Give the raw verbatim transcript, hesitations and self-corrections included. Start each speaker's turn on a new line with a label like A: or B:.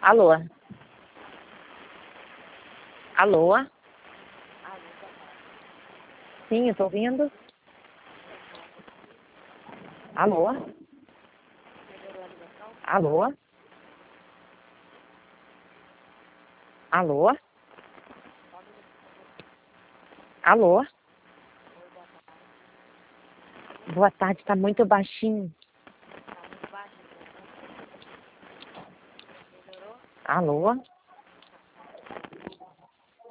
A: Alô? Alô? Sim, eu tô ouvindo. Alô? Alô? Alô? Alô? Boa tarde, tá muito baixinho. Alô?